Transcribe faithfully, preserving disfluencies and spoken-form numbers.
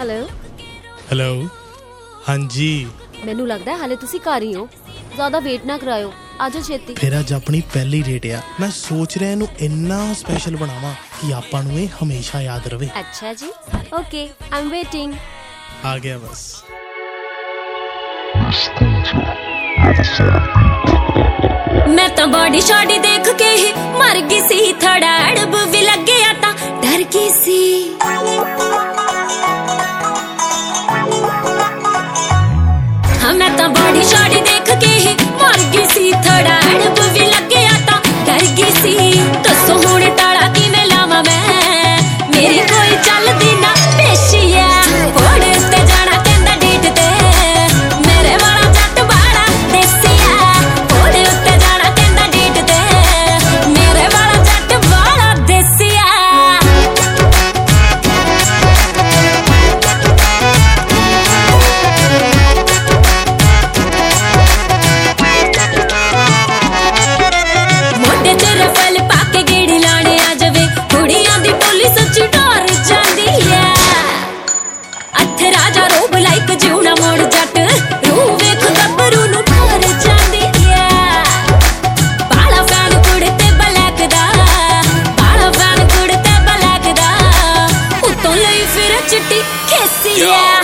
Hello hello हाँ जी मैनू लगदा है हाले तुसी घर ही हो ज्यादा वेट ना करायो आजो छेती फिर अज अपनी पहली डेट आ मैं सोच रहा इनू इन्ना स्पेशल बनावा कि आपां नू ये हमेशा याद रवे। अच्छा जी ओके आई एम वेटिंग। आ गया बस। मैं तो बॉडी शॉडी देख के ही मर गई सी थोड़ा अड़ब भी लग गया था डर गई सी हाँ मैं तो बॉडी शॉडी देख के ही मर गई सी थोड़ा अड़ब भी लग गया था डर गई सी दसो हुणे ताला किवें लावां मैं मेरी कोई चलदी ना पेशी है घोड़े उत्ते जाना कहंदा डेट ते मेरे वाला जट बाड़ा देसी है घोड़े उत्ते जाना कहंदा डेट ते मेरे वाला जट बाड़ा देसी है। मोटे च रफल पाके गेड़ी लाने आ जावे कुड़ियां दी पुलिस च डर जांदी है अथे राजा रोब लाइक जीवना मोड़ जट रूह वेख गब्बरू नु डर जांदी है बाला फैन कुड़ते ब्लैक दा बाला फैन कुड़ते ब्लैक दा उतों लई फिर चिट्टी खेसी है।